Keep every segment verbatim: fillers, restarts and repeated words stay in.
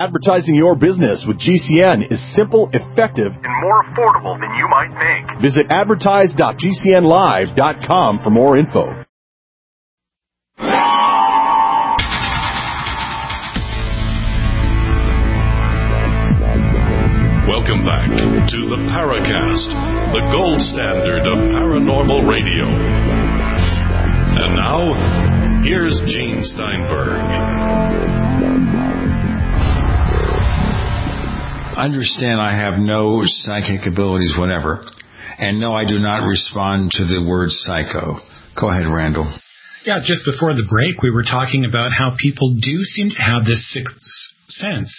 Advertising your business with G C N is simple, effective, and more affordable than you might think. Visit advertise dot g c n live dot com for more info. Welcome back to the Paracast, the gold standard of paranormal radio. And now, here's Gene Steinberg. Understand I have no psychic abilities, whatever. And no, I do not respond to the word psycho. Go ahead, Randall. Yeah, just before the break, we were talking about how people do seem to have this sixth sense,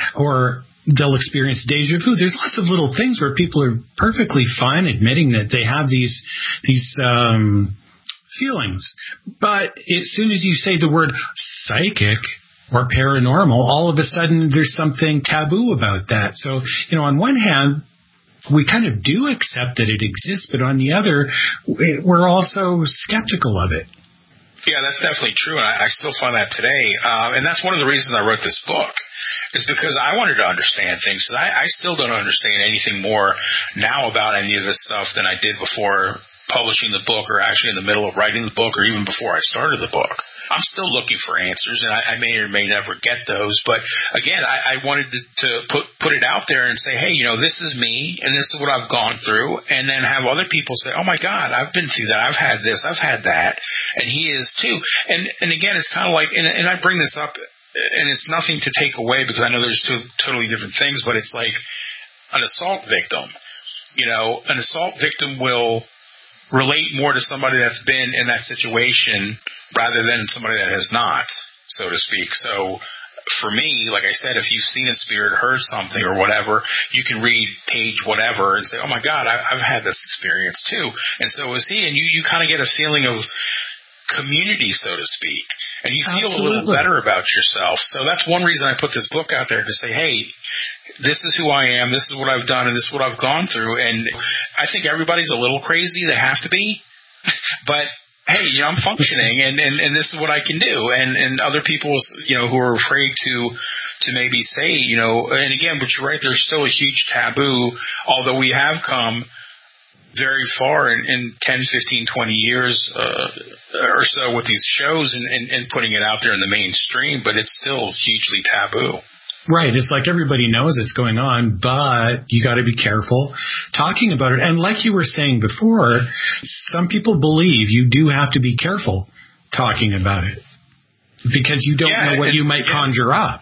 or they'll experience deja vu. There's lots of little things where people are perfectly fine admitting that they have these these um, feelings. But as soon as you say the word psychic or paranormal, all of a sudden there's something taboo about that. So, you know, on one hand, we kind of do accept that it exists, but on the other, we're also skeptical of it. Yeah, that's definitely true, and I, I still find that today. Uh, and that's one of the reasons I wrote this book, is because I wanted to understand things. I, I still don't understand anything more now about any of this stuff than I did before publishing the book, or actually in the middle of writing the book, or even before I started the book. I'm still looking for answers, and I, I may or may never get those. But again, I, I wanted to, to put put it out there and say, hey, you know, this is me, and this is what I've gone through, and then have other people say, oh my God, I've been through that, I've had this, I've had that, and he is too. And and again, it's kind of like, and, and I bring this up, and it's nothing to take away because I know there's two totally different things, but it's like an assault victim. You know, an assault victim will relate more to somebody that's been in that situation rather than somebody that has not, so to speak. So for me, like I said, if you've seen a spirit, heard something or whatever, you can read page whatever and say, oh my God, I, I've had this experience too. And so is he. And you, you kind of get a feeling of community, so to speak. And you feel Absolutely. a little better about yourself. So that's one reason I put this book out there, to say, hey, this is who I am, this is what I've done, and this is what I've gone through. And I think everybody's a little crazy. They have to be. But hey, you know, I'm functioning, and, and, and this is what I can do. And, and other people, you know, who are afraid to to maybe say, you know, and again, but you're right, there's still a huge taboo, although we have come very far in, in ten, fifteen, twenty years uh, or so with these shows and, and, and putting it out there in the mainstream, but it's still hugely taboo. Right. It's like everybody knows it's going on, but you got to be careful talking about it. And like you were saying before, some people believe you do have to be careful talking about it because you don't yeah, know what and, you might yeah. conjure up.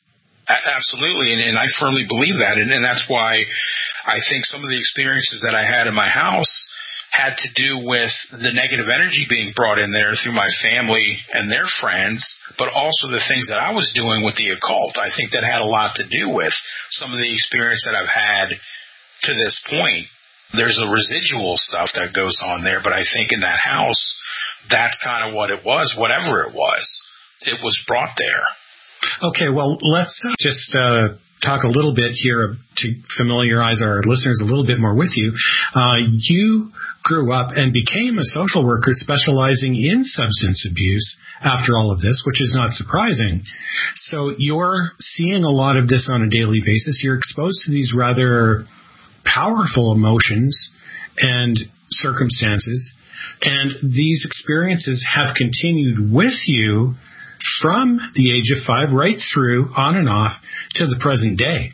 Absolutely. And, and I firmly believe that. And, and that's why I think some of the experiences that I had in my house had to do with the negative energy being brought in there through my family and their friends, but also the things that I was doing with the occult. I think that had a lot to do with some of the experience that I've had to this point. There's a residual stuff that goes on there, but I think in that house, that's kind of what it was, whatever it was. It was brought there. Okay, well, let's just uh, talk a little bit here to familiarize our listeners a little bit more with you. Uh, you grew up and became a social worker specializing in substance abuse after all of this, which is not surprising. So you're seeing a lot of this on a daily basis. You're exposed to these rather powerful emotions and circumstances, and these experiences have continued with you from the age of five right through, on and off, to the present day.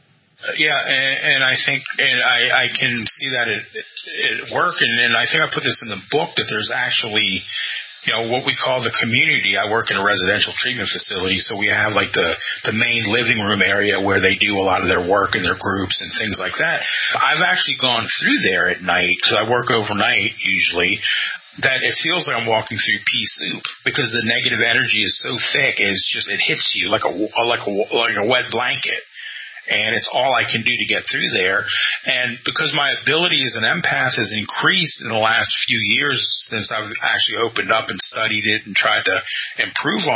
Yeah, and, and I think, and I, I can see that at, at work, and, and I think I put this in the book, that there's actually, you know, what we call the community. I work in a residential treatment facility, so we have like the, the main living room area where they do a lot of their work and their groups and things like that. I've actually gone through there at night, because I work overnight usually, that it feels like I'm walking through pea soup, because the negative energy is so thick, it's just, it hits you like a, like a, like a wet blanket. And it's all I can do to get through there. And because my ability as an empath has increased in the last few years since I've actually opened up and studied it and tried to improve on it,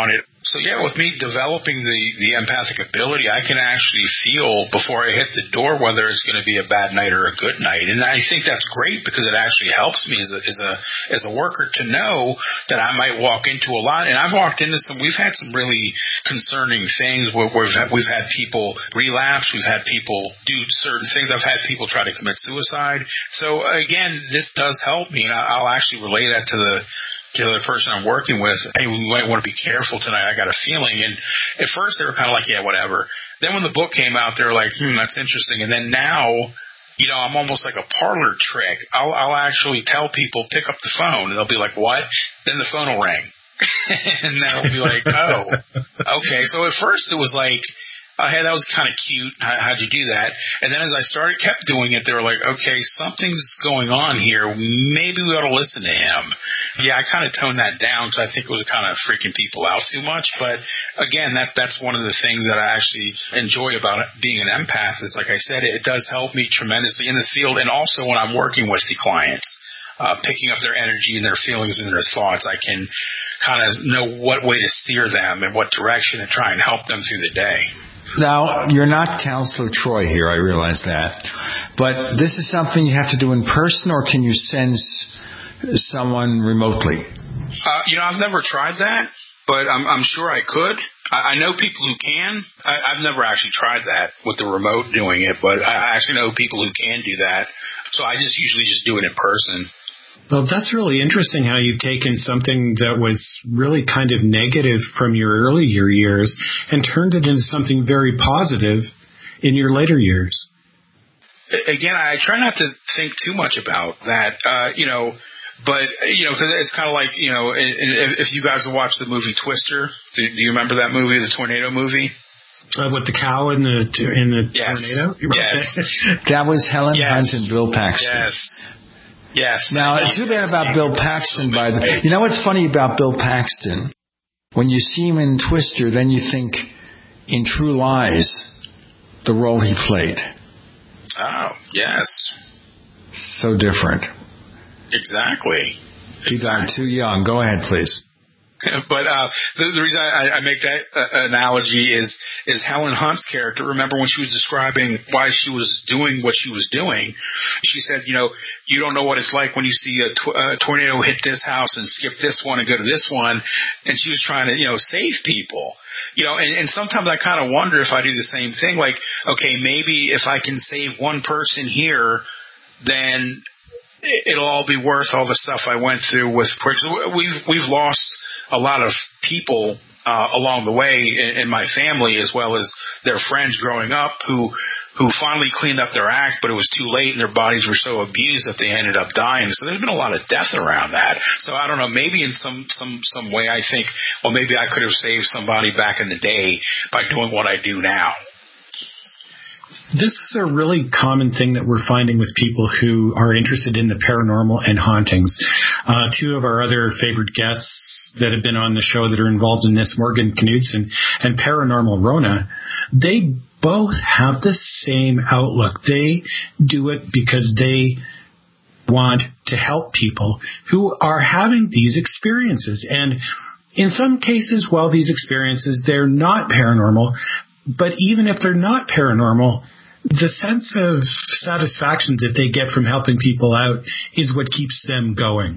So, yeah, with me developing the, the empathic ability, I can actually feel before I hit the door whether it's going to be a bad night or a good night. And I think that's great because it actually helps me as a, as a, as a worker to know that I might walk into a lot. And I've walked into some, we've had some really concerning things where we've had, we've had people relapse. We've had people do certain things. I've had people try to commit suicide. So, again, this does help me. And I'll actually relay that to the to the person I'm working with. Hey, we might want to be careful tonight. I got a feeling. And at first they were kind of like, yeah, whatever. Then when the book came out, they were like, hmm, that's interesting. And then now, you know, I'm almost like a parlor trick. I'll, I'll actually tell people, pick up the phone, and they'll be like, what? Then the phone will ring. And they'll be like, oh, okay. So at first it was like, oh, hey, that was kind of cute. How, how'd you do that? And then as I started, kept doing it, they were like, okay, something's going on here. Maybe we ought to listen to him. Yeah, I kind of toned that down because I think it was kind of freaking people out too much. But again, that that's one of the things that I actually enjoy about being an empath is, like I said, it, it does help me tremendously in this field, and also when I'm working with the clients. Uh, picking up their energy and their feelings and their thoughts, I can kind of know what way to steer them and what direction to try and help them through the day. Now, you're not Counselor Troy here, I realize that. But this is something you have to do in person, or can you send someone remotely? Uh, you know, I've never tried that, but I'm, I'm sure I could. I, I know people who can. I, I've never actually tried that with the remote doing it, but I actually know people who can do that. So I just usually just do it in person. Well, that's really interesting how you've taken something that was really kind of negative from your earlier years and turned it into something very positive in your later years. Again, I try not to think too much about that, uh, you know, but, you know, because it's kind of like, you know, if you guys have watched the movie Twister, do you remember that movie, the tornado movie? Uh, with the cow in the in the yes. tornado? Yes. That was Helen yes. Hunt and Bill Paxton. Yes. Yes. Now, it's too bad about Bill Paxton, by the way. You know what's funny about Bill Paxton? When you see him in Twister, then you think, in True Lies, the role he played. Oh, yes. So different. Exactly. He died too young. Go ahead, please. But uh, the, the reason I, I make that uh, analogy is is Helen Hunt's character. Remember when she was describing why she was doing what she was doing? She said, you know, you don't know what it's like when you see a, tw- a tornado hit this house and skip this one and go to this one. And she was trying to, you know, save people. You know, and, and sometimes I kind of wonder if I do the same thing. Like, okay, maybe if I can save one person here, then it'll all be worth all the stuff I went through with. We've we've lost a lot of people uh, along the way in, in my family, as well as their friends growing up, who who finally cleaned up their act, but it was too late, and their bodies were so abused that they ended up dying. So there's been a lot of death around that. So I don't know, maybe in some some some way I think, well, maybe I could have saved somebody back in the day by doing what I do now. This is a really common thing that we're finding with people who are interested in the paranormal and hauntings. Uh, two of our other favorite guests that have been on the show that are involved in this, Morgan Knudsen and Paranormal Rona, they both have the same outlook. They do it because they want to help people who are having these experiences. And in some cases, while these experiences, they're not paranormal, but even if they're not paranormal, the sense of satisfaction that they get from helping people out is what keeps them going.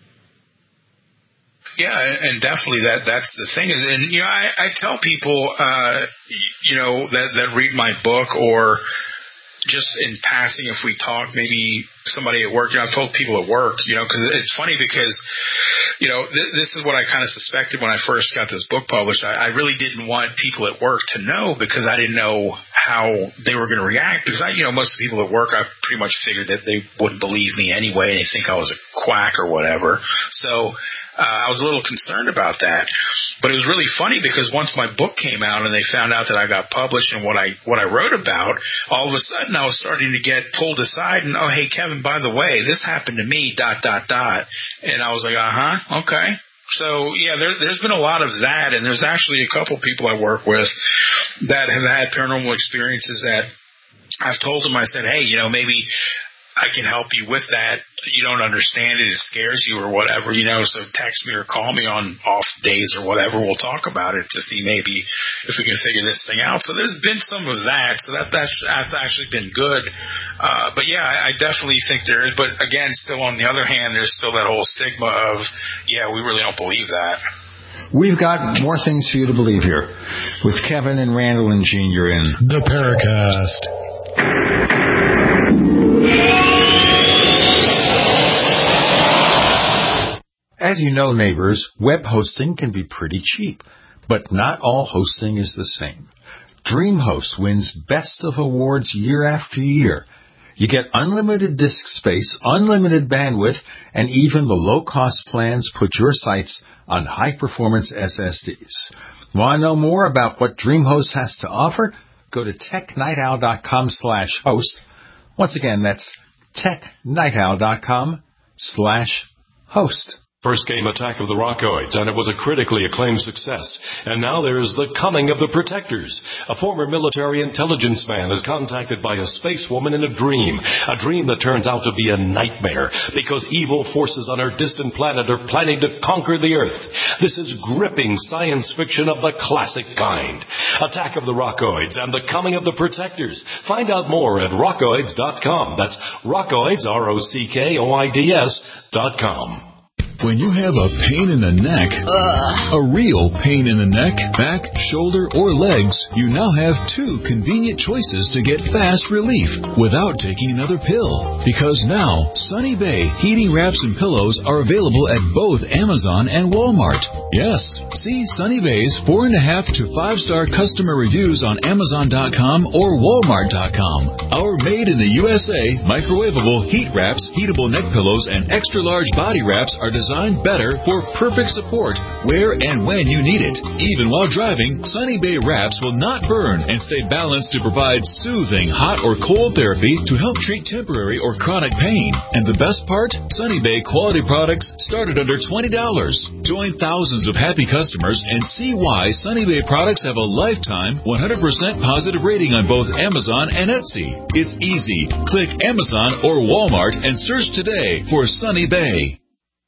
Yeah, and definitely that that's the thing. Is, and, you know, I, I tell people, uh, you know, that, that read my book, or just in passing, if we talk, maybe somebody at work, you know, I've told people at work, you know, because it's funny because, you know, th- this is what I kind of suspected when I first got this book published. I, I really didn't want people at work to know, because I didn't know how they were going to react. Because I, you know, most of the people at work, I pretty much figured that they wouldn't believe me anyway. They think I was a quack or whatever. So Uh, I was a little concerned about that, but it was really funny because once my book came out and they found out that I got published and what I what I wrote about, all of a sudden I was starting to get pulled aside and, oh, hey, Kevin, by the way, this happened to me, dot, dot, dot. And I was like, uh-huh, okay. So, yeah, there, there's been a lot of that, and there's actually a couple people I work with that have had paranormal experiences that I've told them, I said, hey, you know, maybe I can help you with that. You don't understand it, it scares you or whatever, you know, so text me or call me on off days or whatever. We'll talk about it to see maybe if we can figure this thing out. So there's been some of that. So that that's, that's actually been good. Uh, but yeah, I, I definitely think there is. But again, still on the other hand, there's still that whole stigma of, yeah, we really don't believe that. We've got more things for you to believe here with Kevin and Randall and Gene. You're in the Paracast. As you know, neighbors, web hosting can be pretty cheap, but not all hosting is the same. DreamHost wins Best of Awards year after year. You get unlimited disk space, unlimited bandwidth, and even the low-cost plans put your sites on high-performance S S Ds. Want to know more about what DreamHost has to offer? Go to technightowl.com slash host. Once again, that's technightowl.com slash host. First came Attack of the Rockoids, and it was a critically acclaimed success. And now there is The Coming of the Protectors. A former military intelligence man is contacted by a space woman in a dream. A dream that turns out to be a nightmare, because evil forces on our distant planet are planning to conquer the Earth. This is gripping science fiction of the classic kind. Attack of the Rockoids and The Coming of the Protectors. Find out more at rockoids dot com. That's Rockoids, R O C K O I D S dot com. When you have a pain in the neck, Ugh. a real pain in the neck, back, shoulder, or legs, you now have two convenient choices to get fast relief without taking another pill. Because now, Sunny Bay heating wraps and pillows are available at both Amazon and Walmart. Yes, see Sunny Bay's four and a half to five star customer reviews on Amazon dot com or Walmart dot com. Our made in the U S A microwavable heat wraps, heatable neck pillows, and extra large body wraps are designed Designed better for perfect support where and when you need it. Even while driving, Sunny Bay wraps will not burn and stay balanced to provide soothing hot or cold therapy to help treat temporary or chronic pain. And the best part? Sunny Bay quality products start at under twenty dollars. Join thousands of happy customers and see why Sunny Bay products have a lifetime one hundred percent positive rating on both Amazon and Etsy. It's easy. Click Amazon or Walmart and search today for Sunny Bay.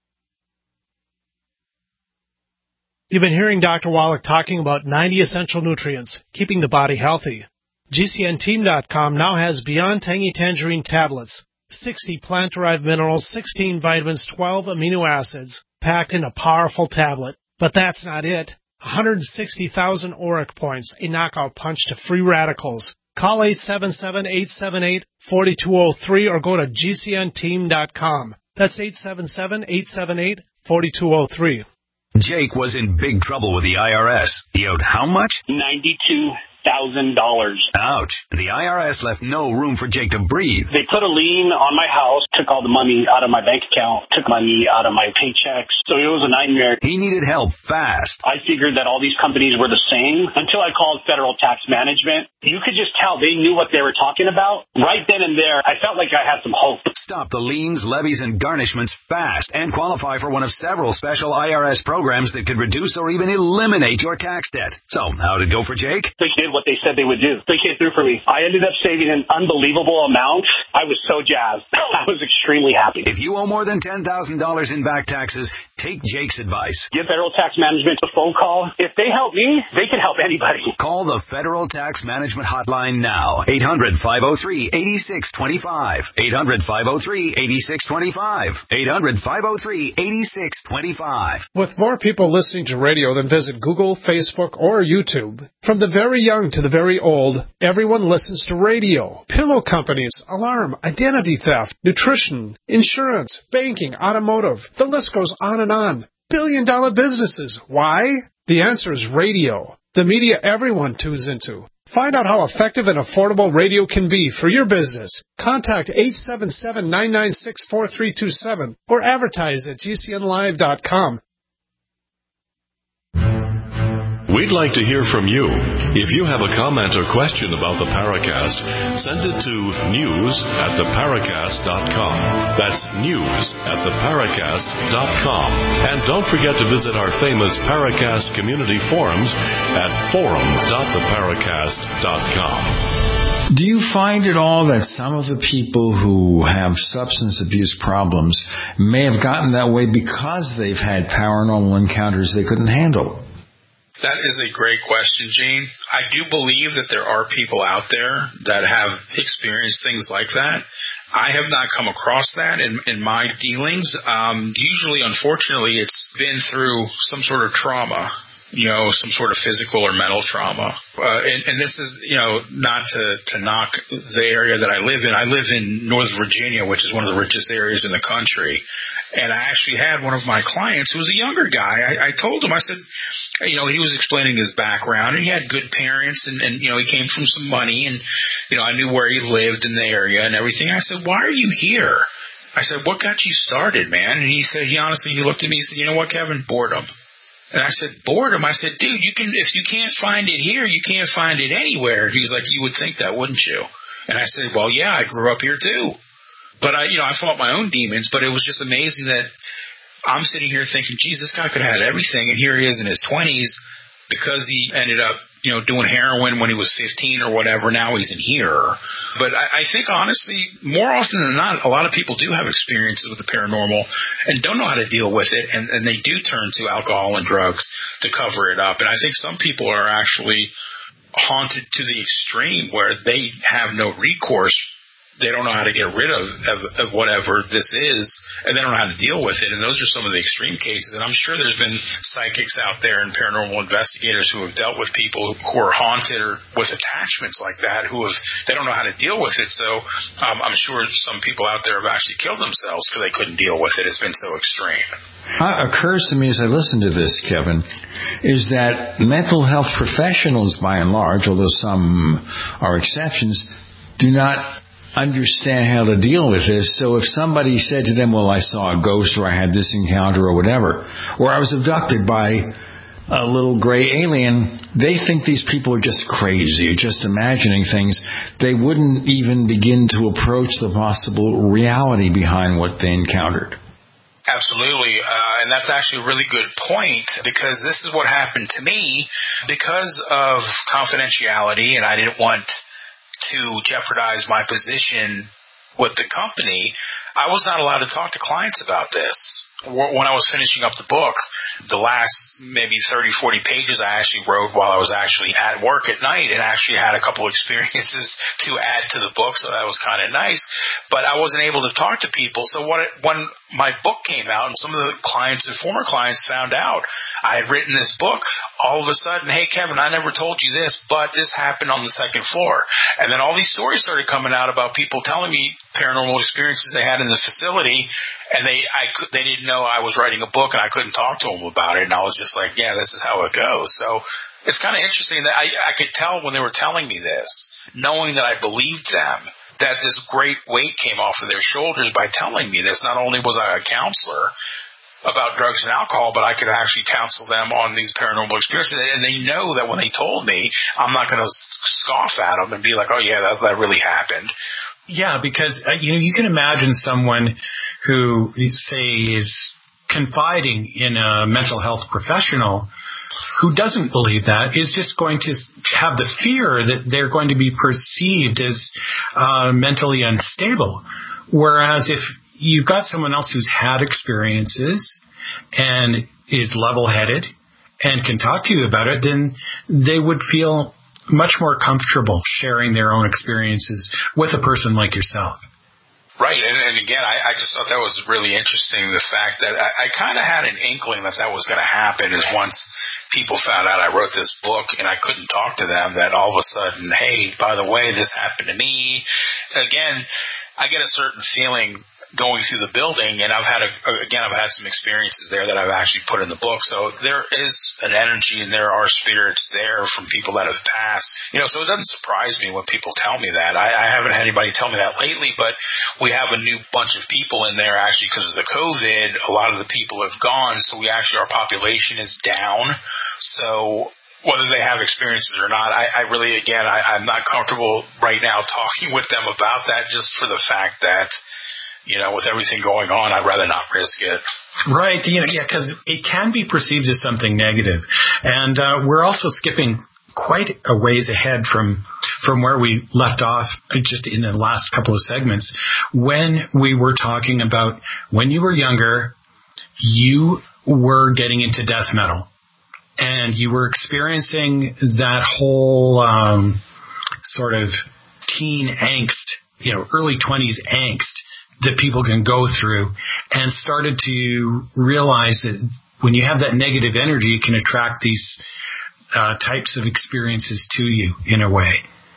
You've been hearing Doctor Wallach talking about ninety essential nutrients, keeping the body healthy. G C N team dot com now has Beyond Tangy Tangerine tablets, sixty plant-derived minerals, sixteen vitamins, twelve amino acids, packed in a powerful tablet. But that's not it. one hundred sixty thousand auric points, a knockout punch to free radicals. Call eight seven seven, eight seven eight, four two zero three or go to G C N team dot com. That's eight seven seven, eight seven eight, four two zero three. Jake was in big trouble with the I R S. He owed how much? ninety-two thousand dollars. Ouch. The I R S left no room for Jake to breathe. They put a lien on my house, took all the money out of my bank account, took money out of my paychecks. So it was a nightmare. He needed help fast. I figured that all these companies were the same until I called Federal Tax Management. You could just tell they knew what they were talking about. Right then and there, I felt like I had some hope. Stop the liens, levies, and garnishments fast and qualify for one of several special I R S programs that could reduce or even eliminate your tax debt. So, how'd it go for Jake? They did what they said they would do. They came through for me. I ended up saving an unbelievable amount. I was so jazzed. I was extremely happy. If you owe more than ten thousand dollars in back taxes, take Jake's advice. Give Federal Tax Management a phone call. If they help me, they can help anybody. Call the Federal Tax Management Hotline now. eight hundred, five oh three, eight six two five. eight hundred, five oh three, eight six two five. eight hundred, five oh three, eight six two five. With more people listening to radio than visit Google, Facebook, or YouTube, from the very young to the very old, everyone listens to radio. Pillow companies, alarm, identity theft, nutrition, insurance, banking, automotive. The list goes on and on. Billion dollar businesses. Why? The answer is radio. The media everyone tunes into. Find out how effective and affordable radio can be for your business. Contact eight seven seven, nine nine six, four three two seven or advertise at G C N live dot com. We'd like to hear from you. If you have a comment or question about the Paracast, send it to news at the paracast dot com. That's news at the paracast dot com. And don't forget to visit our famous Paracast community forums at forum dot the paracast dot com. Do you find at all that some of the people who have substance abuse problems may have gotten that way because they've had paranormal encounters they couldn't handle? That is a great question, Gene. I do believe that there are people out there that have experienced things like that. I have not come across that in, in my dealings. Um, usually, unfortunately, it's been through some sort of trauma, you know, some sort of physical or mental trauma. Uh, and, and this is, you know, not to, to knock the area that I live in. I live in Northern Virginia, which is one of the richest areas in the country. And I actually had one of my clients who was a younger guy. I, I told him, I said, you know, he was explaining his background, and he had good parents, and, and, you know, he came from some money, and, you know, I knew where he lived in the area and everything. I said, why are you here? I said, what got you started, man? And he said, he honestly, he looked at me and said, you know what, Kevin? Boredom. And I said, boredom? I said, dude, you can, if you can't find it here, you can't find it anywhere. He's like, you would think that, wouldn't you? And I said, well, yeah, I grew up here too. But I, you know, I fought my own demons, but it was just amazing that I'm sitting here thinking, geez, this guy could have had everything, and here he is in his twenties because he ended up, you know, doing heroin when he was fifteen or whatever. Now he's in here. But I, I think, honestly, more often than not, a lot of people do have experiences with the paranormal and don't know how to deal with it, and, and they do turn to alcohol and drugs to cover it up. And I think some people are actually haunted to the extreme where they have no recourse. They don't know how to get rid of, of, of whatever this is, and they don't know how to deal with it. And those are some of the extreme cases. And I'm sure there's been psychics out there and paranormal investigators who have dealt with people who are haunted or with attachments like that, who have they don't know how to deal with it. So um, I'm sure some people out there have actually killed themselves because they couldn't deal with it. It's been so extreme. What occurs to me as I listen to this, Kevin, is that mental health professionals, by and large, although some are exceptions, do not understand how to deal with this. So if somebody said to them, well, I saw a ghost, or I had this encounter, or whatever, or I was abducted by a little gray alien, they think these people are just crazy, just imagining things. They wouldn't even begin to approach the possible reality behind what they encountered. Absolutely, uh, and that's actually a really good point, because this is what happened to me because of confidentiality, and I didn't want to jeopardize my position with the company. I was not allowed to talk to clients about this. When I was finishing up the book, the last maybe thirty, forty pages I actually wrote while I was actually at work at night, and actually had a couple experiences to add to the book, so that was kind of nice. But I wasn't able to talk to people. So what, when my book came out and some of the clients and former clients found out I had written this book, all of a sudden, hey, Kevin, I never told you this, but this happened on the second floor. And then all these stories started coming out about people telling me paranormal experiences they had in the facility, and they I could, they didn't know I was writing a book, and I couldn't talk to them about it. And I was just like, yeah, this is how it goes. So it's kind of interesting that I, I could tell when they were telling me this, knowing that I believed them, that this great weight came off of their shoulders by telling me this. Not only was I a counselor about drugs and alcohol, but I could actually counsel them on these paranormal experiences. And they know that when they told me, I'm not going to scoff at them and be like, oh, yeah, that, that really happened. Yeah, because uh, you know, you can imagine someone who, say, is confiding in a mental health professional who doesn't believe that is just going to have the fear that they're going to be perceived as uh, mentally unstable. Whereas if you've got someone else who's had experiences and is level-headed and can talk to you about it, then they would feel much more comfortable sharing their own experiences with a person like yourself. Right, and, and again, I, I just thought that was really interesting, the fact that I, I kind of had an inkling that that was going to happen, is once people found out I wrote this book and I couldn't talk to them, that all of a sudden, hey, by the way, this happened to me. Again, I get a certain feeling going through the building, and I've had, a, again, I've had some experiences there that I've actually put in the book. So there is an energy, and there are spirits there from people that have passed. You know, so it doesn't surprise me when people tell me that. I, I haven't had anybody tell me that lately, but we have a new bunch of people in there actually because of the COVID. A lot of the people have gone, so we actually, our population is down. So whether they have experiences or not, I, I really, again, I, I'm not comfortable right now talking with them about that, just for the fact that, you know, with everything going on, I'd rather not risk it. Right. You know, yeah, because it can be perceived as something negative. And uh, we're also skipping quite a ways ahead from from where we left off just in the last couple of segments, when we were talking about when you were younger, you were getting into death metal and you were experiencing that whole um, sort of teen angst, you know, early twenties angst that people can go through, and started to realize that when you have that negative energy, it can attract these uh, types of experiences to you in a way.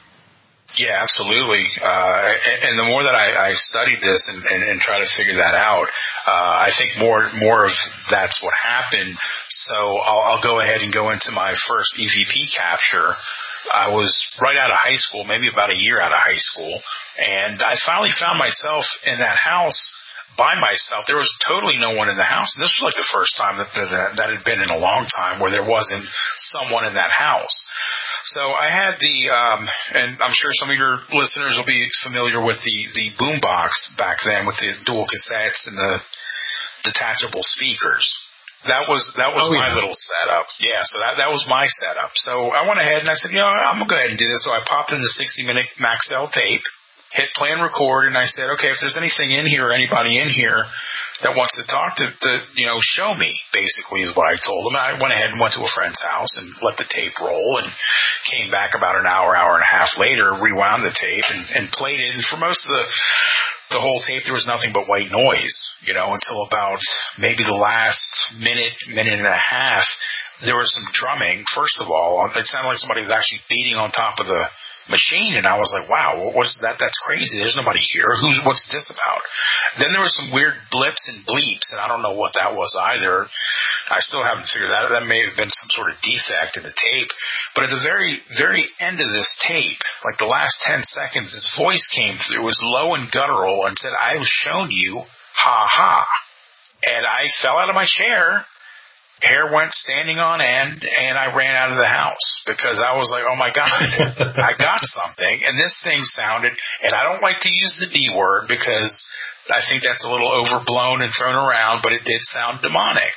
Yeah, absolutely. Uh, and, and the more that I, I studied this and, and, and try to figure that out, uh, I think more more of that's what happened. So I'll, I'll go ahead and go into my first E V P capture. I was right out of high school, maybe about a year out of high school, and I finally found myself in that house by myself. There was totally no one in the house, and this was like the first time that that, that had been in a long time where there wasn't someone in that house. So I had the, um, and I'm sure some of your listeners will be familiar with the, the boombox back then with the dual cassettes and the detachable speakers. That was that was oh, my yeah. little setup. Yeah, so that that was my setup. So I went ahead and I said, you know, I'm going to go ahead and do this. So I popped in the sixty-minute Maxell tape, hit play and record, and I said, okay, if there's anything in here or anybody in here that wants to talk to, to, you know, show me, basically is what I told them. I went ahead and went to a friend's house and let the tape roll and came back about an hour, hour and a half later, rewound the tape and, and played it. And for most of the the whole tape, there was nothing but white noise, you know, until about maybe the last minute, minute and a half, there was some drumming. First of all, it sounded like somebody was actually beating on top of the machine, and I was like, wow, what's that? That's crazy. There's nobody here. Who's, what's this about? Then there was some weird blips and bleeps, and I don't know what that was either. I still haven't figured that out. That may have been some sort of defect in the tape. But at the very, very end of this tape, like the last ten seconds, his voice came through. It was low and guttural and said, I have shown you, ha ha. And I fell out of my chair. Hair went standing on end, and I ran out of the house because I was like, oh, my God, I got something. And this thing sounded, and I don't like to use the D word because I think that's a little overblown and thrown around, but it did sound demonic.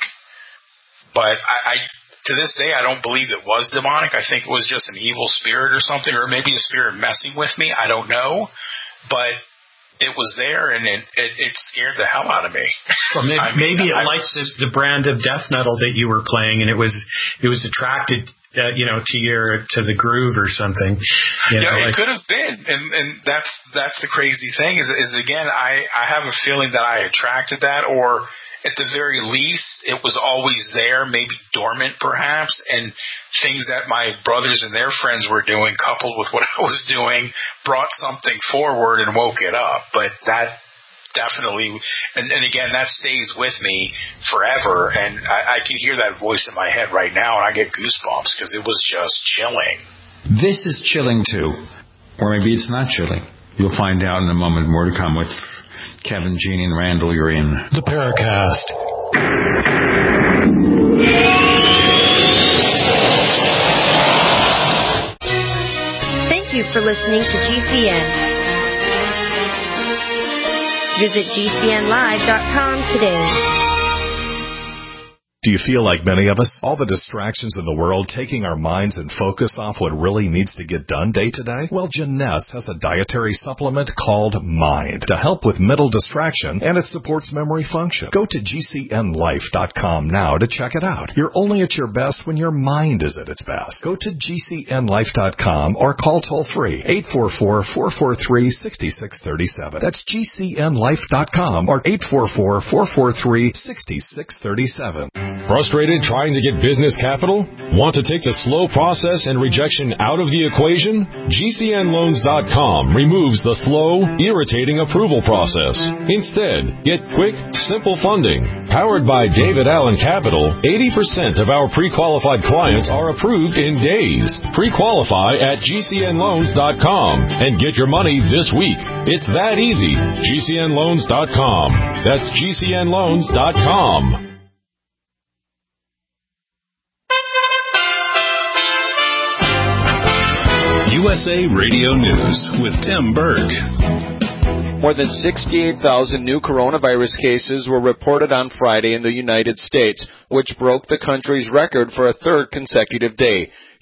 But I, I to this day, I don't believe it was demonic. I think it was just an evil spirit or something, or maybe a spirit messing with me. I don't know. But it was there, and it, it, it scared the hell out of me. Well, maybe, I mean, maybe it I, liked the, the brand of death metal that you were playing, and it was it was attracted, uh, you know, to your to the groove or something. You know, yeah, it like, could have been, and and that's that's the crazy thing is is again, I I have a feeling that I attracted that, or at the very least, it was always there, maybe dormant perhaps, and things that my brothers and their friends were doing, coupled with what I was doing, brought something forward and woke it up. But that definitely, and, and again, that stays with me forever, and I, I can hear that voice in my head right now, and I get goosebumps because it was just chilling. This is chilling too, or maybe it's not chilling. You'll find out in a moment. More to come with Kevin, Jeannie, and Randall. You're in the Paracast. Thank you for listening to G C N. Visit G C N live dot com today. Do you feel like many of us? All the distractions in the world taking our minds and focus off what really needs to get done day to day? Well, Jeunesse has a dietary supplement called Mind to help with mental distraction, and it supports memory function. Go to G C N life dot com now to check it out. You're only at your best when your mind is at its best. Go to G C N life dot com or call toll-free eight four four, four four three, six six three seven. That's G C N life dot com or eight four four, four four three, six six three seven. Frustrated trying to get business capital? Want to take the slow process and rejection out of the equation? G C N loans dot com removes the slow, irritating approval process. Instead, get quick, simple funding. Powered by David Allen Capital, eighty percent of our pre-qualified clients are approved in days. Pre-qualify at G C N loans dot com and get your money this week. It's that easy. G C N loans dot com. That's G C N loans dot com. U S A Radio News with Tim Berg. More than sixty-eight thousand new coronavirus cases were reported on Friday in the United States, which broke the country's record for a third consecutive day.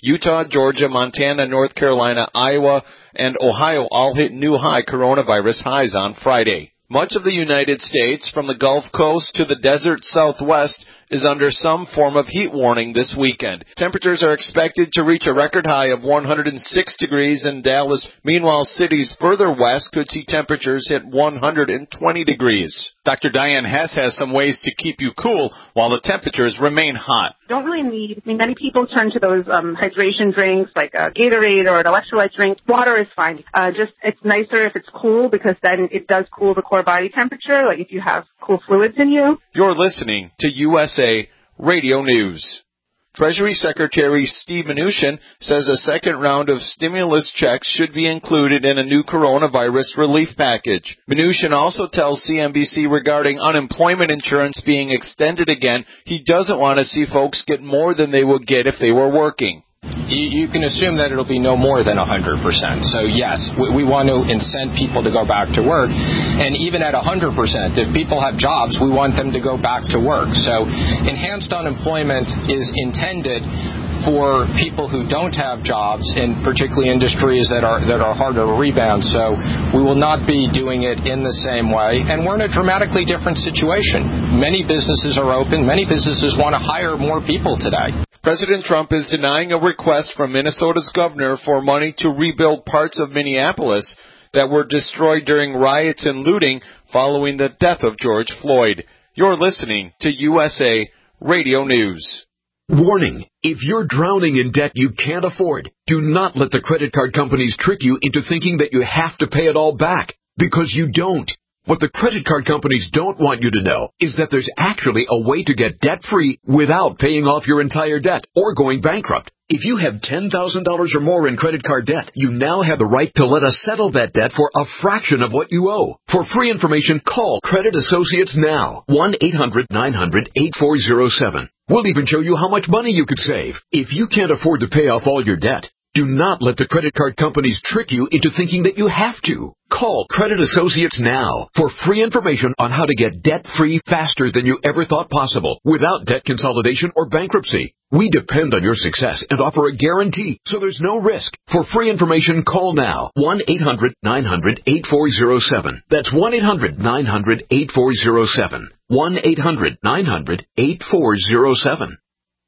Utah, Georgia, Montana, North Carolina, Iowa, and Ohio all hit new high coronavirus highs on Friday. Much of the United States, from the Gulf Coast to the desert Southwest, is under some form of heat warning this weekend. Temperatures are expected to reach a record high of one hundred six degrees in Dallas. Meanwhile, cities further west could see temperatures hit one hundred twenty degrees. Doctor Diane Hess has some ways to keep you cool while the temperatures remain hot. Don't really need, I mean, many people turn to those um, hydration drinks like a Gatorade or an electrolyte drink. Water is fine. Uh, just, it's nicer if it's cool because then it does cool the core body temperature, like if you have cool fluids in you. You're listening to U S A Radio News. Treasury Secretary Steve Mnuchin says a second round of stimulus checks should be included in a new coronavirus relief package. Mnuchin also tells C N B C regarding unemployment insurance being extended again, he doesn't want to see folks get more than they would get if they were working. You, you can assume that it'll be no more than one hundred percent. So, yes, we, we want to incent people to go back to work. And even at one hundred percent, if people have jobs, we want them to go back to work. So enhanced unemployment is intended for people who don't have jobs, in particularly industries that are that are harder to rebound. So we will not be doing it in the same way. And we're in a dramatically different situation. Many businesses are open. Many businesses want to hire more people today. President Trump is denying a request from Minnesota's governor for money to rebuild parts of Minneapolis that were destroyed during riots and looting following the death of George Floyd. You're listening to U S A Radio News. Warning, if you're drowning in debt you can't afford, do not let the credit card companies trick you into thinking that you have to pay it all back, because you don't. What the credit card companies don't want you to know is that there's actually a way to get debt-free without paying off your entire debt or going bankrupt. If you have ten thousand dollars or more in credit card debt, you now have the right to let us settle that debt for a fraction of what you owe. For free information, call Credit Associates now. one eight hundred nine hundred eight four zero seven. We'll even show you how much money you could save. If you can't afford to pay off all your debt, do not let the credit card companies trick you into thinking that you have to. Call Credit Associates now for free information on how to get debt-free faster than you ever thought possible without debt consolidation or bankruptcy. We depend on your success and offer a guarantee, so there's no risk. For free information, call now. one eight hundred nine hundred eight four zero seven. That's one eight hundred nine hundred eight four zero seven. one eight hundred nine hundred eight four zero seven.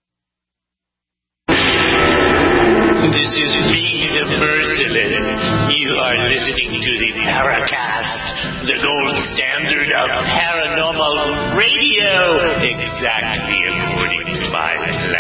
This is me, the Merciless. You are listening to the Paracast, the gold standard of paranormal radio, exactly according to my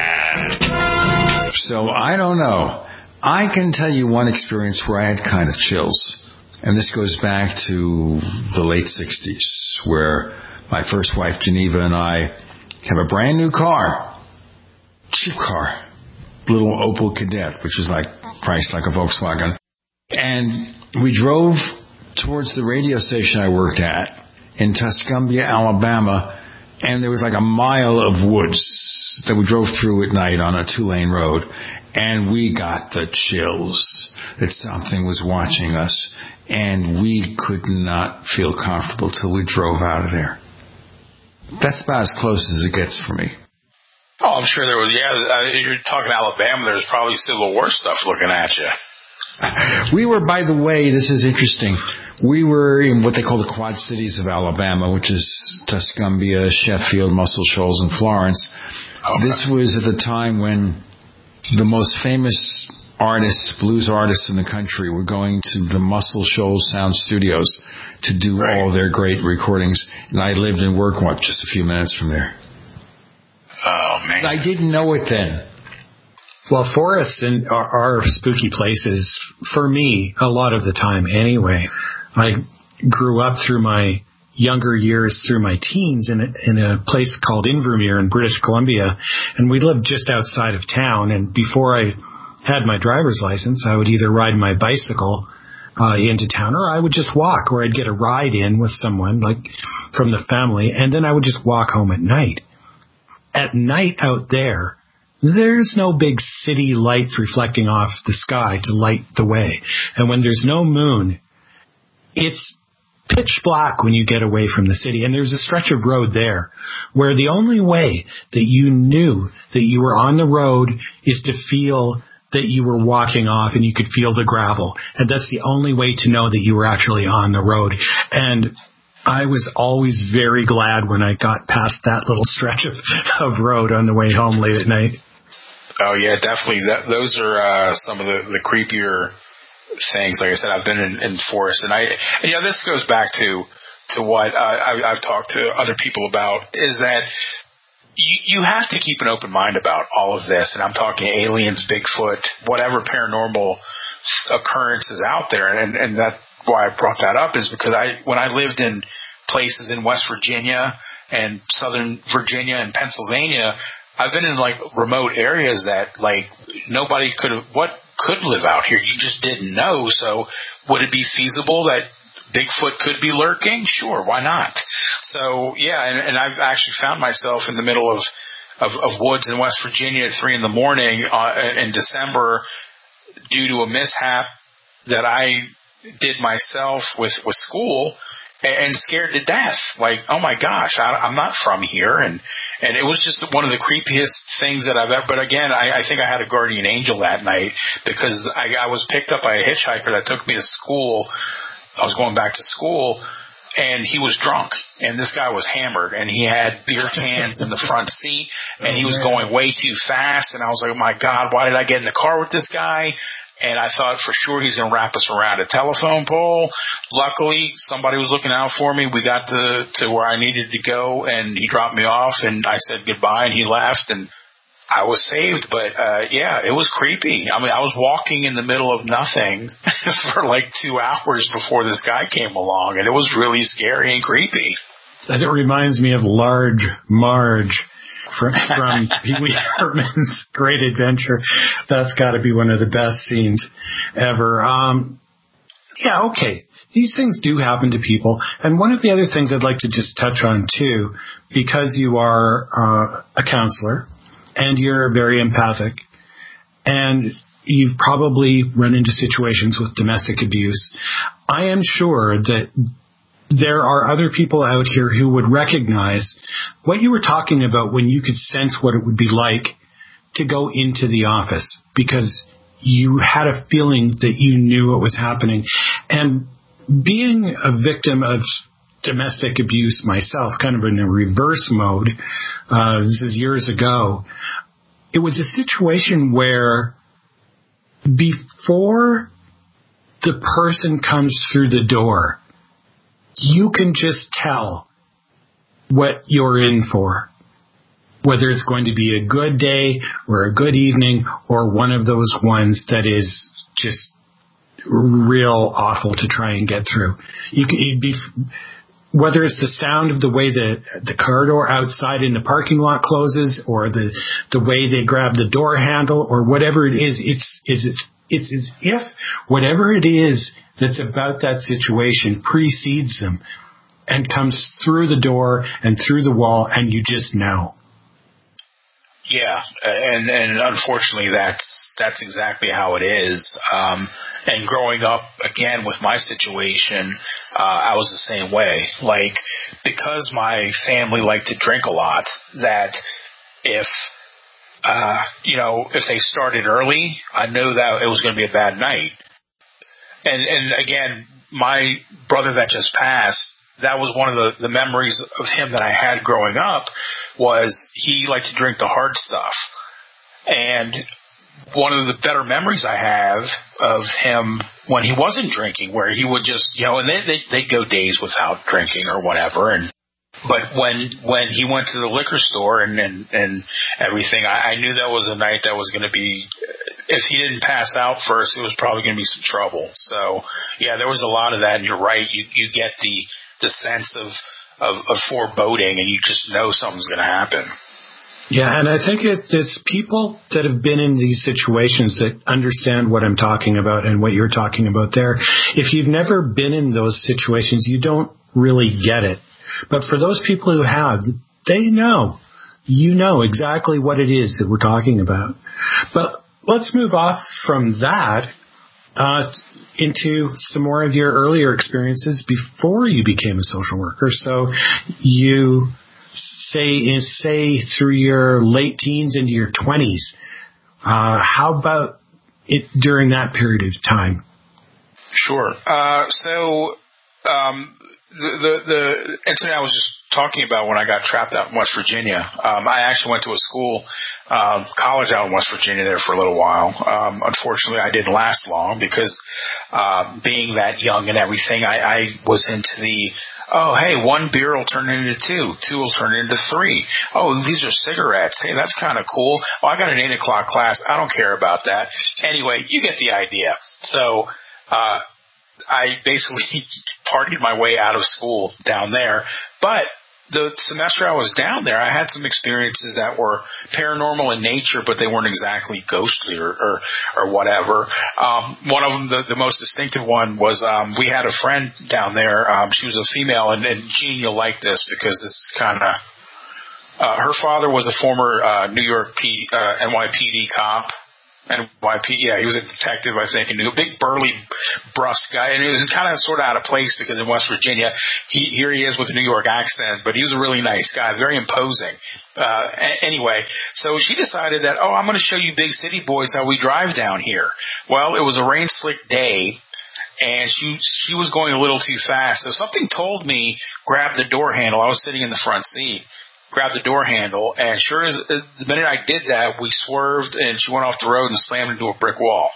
plan. So I don't know. I can tell you one experience where I had kind of chills. And this goes back to the late sixties, where my first wife, Geneva, and I have a brand new car. Cheap car. Little Opel Kadett, which is like priced like a Volkswagen. And we drove towards the radio station I worked at in Tuscumbia, Alabama, and there was like a mile of woods that we drove through at night on a two-lane road, and we got the chills that something was watching us, and we could not feel comfortable till we drove out of there. That's about as close as it gets for me. Oh, I'm sure there was, yeah, uh, you're talking Alabama, there's probably Civil War stuff looking at you. We were, by the way, this is interesting, we were in what they call the Quad Cities of Alabama, which is Tuscumbia, Sheffield, Muscle Shoals, and Florence. Okay. This was at the time when the most famous artists, blues artists in the country, were going to the Muscle Shoals Sound Studios to do right. all their great recordings. And I lived and worked, what, just a few minutes from there. Oh, man. I didn't know it then. Well, forests and are, are spooky places, for me, a lot of the time anyway. I grew up through my younger years, through my teens, in a, in a place called Invermere in British Columbia, and we lived just outside of town. And before I had my driver's license, I would either ride my bicycle uh, into town, or I would just walk, or I'd get a ride in with someone, like from the family, and then I would just walk home at night. At night out there, there's no big city lights reflecting off the sky to light the way. And when there's no moon, it's pitch black when you get away from the city. And there's a stretch of road there where the only way that you knew that you were on the road is to feel that you were walking off and you could feel the gravel. And that's the only way to know that you were actually on the road. And I was always very glad when I got past that little stretch of, of road on the way home late at night. Oh, yeah, definitely. That, those are uh, some of the, the creepier things. Like I said, I've been in, in forests. And, I, and, you know, this goes back to, to what uh, I, I've talked to other people about, is that you, you have to keep an open mind about all of this. And I'm talking aliens, Bigfoot, whatever paranormal occurrences out there. And, and that's why I brought that up, is because I, when I lived in places in West Virginia and Southern Virginia and Pennsylvania, I've been in like remote areas that like nobody could have, what could live out here? You just didn't know. So would it be feasible that Bigfoot could be lurking? Sure, why not? So yeah, and, and I've actually found myself in the middle of, of, of woods in West Virginia at three in the morning uh, in December due to a mishap that I did myself with, with school, and scared to death. Like, oh my gosh, I, I'm not from here. And, and it was just one of the creepiest things that I've ever, but again, I, I think I had a guardian angel that night, because I, I was picked up by a hitchhiker that took me to school. I was going back to school, and he was drunk, and this guy was hammered, and he had beer cans in the front seat, and he was going way too fast. And I was like, oh my God, why did I get in the car with this guy? And I thought for sure he's going to wrap us around a telephone pole. Luckily, somebody was looking out for me. We got to, to where I needed to go, and he dropped me off, and I said goodbye, and he left, and I was saved. But, uh, yeah, it was creepy. I mean, I was walking in the middle of nothing for like two hours before this guy came along, and it was really scary and creepy. It reminds me of Large Marge from, from Pee Wee Herman's Great Adventure. That's got to be one of the best scenes ever. Um, yeah, okay. These things do happen to people. And one of the other things I'd like to just touch on, too, because you are uh, a counselor and you're very empathic, and you've probably run into situations with domestic abuse, I am sure that there are other people out here who would recognize what you were talking about when you could sense what it would be like to go into the office, because you had a feeling that you knew what was happening. And being a victim of domestic abuse myself, kind of in a reverse mode, uh, this is years ago, it was a situation where before the person comes through the door, you can just tell what you're in for, whether it's going to be a good day or a good evening or one of those ones that is just real awful to try and get through. You can, you'd be, whether it's the sound of the way the the car door outside in the parking lot closes, or the the way they grab the door handle, or whatever it is, it's it's it's, it's as if whatever it is that's about that situation precedes them and comes through the door and through the wall, and you just know. Yeah, and and unfortunately, that's that's exactly how it is. Um, and growing up again with my situation, uh, I was the same way. Like, because my family liked to drink a lot, that if uh, you know if they started early, I knew that it was going to be a bad night. And, and again, my brother that just passed, that was one of the, the memories of him that I had growing up, was he liked to drink the hard stuff. And one of the better memories I have of him when he wasn't drinking, where he would just, you know, and they, they, they'd go days without drinking or whatever. And But when when he went to the liquor store and, and, and everything, I, I knew that was a night that was going to be, if he didn't pass out first, it was probably going to be some trouble. So, yeah, there was a lot of that, and you're right. You you get the, the sense of, of, of foreboding, and you just know something's going to happen. Yeah, and I think it, it's people that have been in these situations that understand what I'm talking about and what you're talking about there. If you've never been in those situations, you don't really get it. But for those people who have, they know. You know exactly what it is that we're talking about. But let's move off from that uh, into some more of your earlier experiences before you became a social worker. So you say say through your late teens into your twenties. Uh, how about it, during that period of time? Sure. Uh, so um, the, the the incident I was just talking about when I got trapped out in West Virginia, um, I actually went to a school, uh, college out in West Virginia there for a little while. Um, unfortunately, I didn't last long because uh, being that young and everything, I, I was into the, oh, hey, one beer will turn into two. Two will turn into three. Oh, these are cigarettes. Hey, that's kind of cool. Oh, I got an eight o'clock class. I don't care about that. Anyway, you get the idea. So uh, I basically partied my way out of school down there. But the semester I was down there, I had some experiences that were paranormal in nature, but they weren't exactly ghostly or or, or whatever. Um, one of them, the, the most distinctive one, was um, we had a friend down there. Um, she was a female, and, and Gene, you'll like this because this is kind of uh, her father was a former uh, New York P, uh, N Y P D cop. N Y P D, yeah, he was a detective, I think, and a big, burly, brusque guy. And it was kind of sort of out of place because in West Virginia, he, here he is with a New York accent, but he was a really nice guy, very imposing. Uh, a- anyway, so she decided that, oh, I'm going to show you big city boys how we drive down here. Well, it was a rain-slick day, and she she was going a little too fast. So something told me, grab the door handle. I was sitting in the front seat. Grabbed the door handle, and sure as the minute I did that, we swerved, and she went off the road and slammed into a brick wall.